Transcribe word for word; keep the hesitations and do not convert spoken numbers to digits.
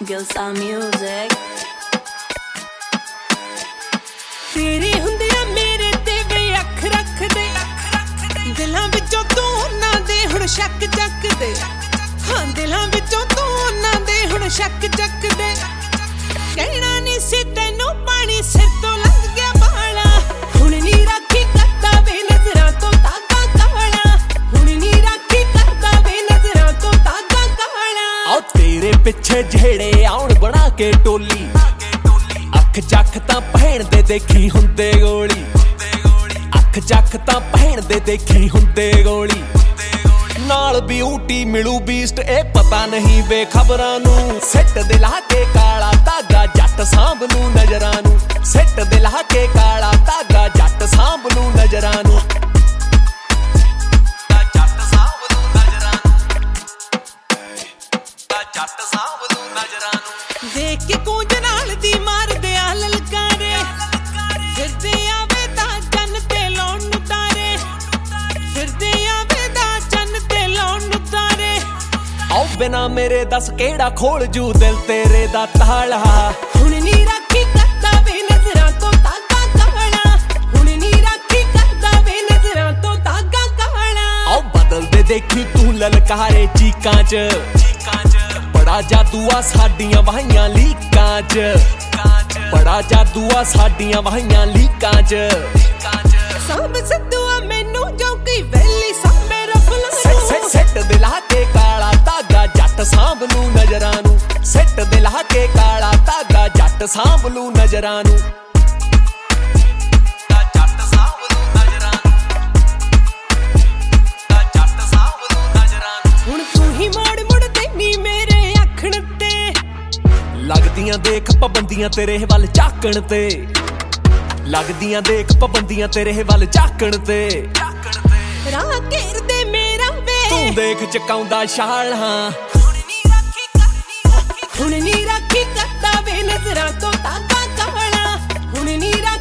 Gilsa Music तेरे हुंदिया मेरे ते वे अख रख दे दिलां विचों तू उन्हां दे हुण शक चक दे हां दिलां विचों तू उन्हां दे हुण शक चक दे कहना नहीं सी तैनूं पानी सिर तो लंघ गया बाला हुण नी राखी करदा वे नजरां तो तागा काला हुण नी राखी करदा वे नजरां तो तागा काला आओ तेरे पिछे जेड़े आउण बना के टोली अख जख तां भैण दे देखी हुंदे गोली अख जख तां भैण दे देखी हुंदे गोली नाल ब्यूटी मिलू बीस्ट ए पता नहीं वे खबरां नूं सिट दे ला के काला धागा जट सांभ लूं नजरां नूं सिट दे ला के काला धागा जट सांभ लूं नजरां नूं जट सांभ लूं नजरां नूं जट सांभ लूं नजरां नूं देख के कूंज नाल दी मार दे आ ललकारे फिरदे आवे दा चन्न ते लौण नूं तारे फिरदे आवे दा चन्न ते लौण नूं तारे आओ बिना मेरे दस केड़ा खोल जू दिल तेरे दा ताला हुण नी राखी करदा वे नजरां तो तागा काला हुण नी राखी करदा वे नजरां तो तागा काला आओ बदल दे देखी तू ललकारे चीकां च बड़ा जादू आ साडियां वाहियां लीकां च बड़ा जादू आ साडियां वाहियां लीकां च सब सदुआ मैनू जो कोई वेली सामे रफल सिट सिट सिट दे ला के काला धागा जट सांभ लूं नजरां नूं सिट दे ला के काला धागा जट सांभ लूं नजरां नूं जट सांभ लूं नजरां नूं जट सांभ लूं नजरां नूं हुण तू ही मोड़ मुड़ देनी मेरे आखण ते लगदियां देख पाबंदियां तेरे वल झाकण ते लगदियां देख पाबंदियां तेरे वल झाकण ते राह घेर दे मेरा वे तू देख चकाउंदा छालां हुण नी राखी करनी हुण नी राखी करदा वे नजरां तो तागा काला हुण नी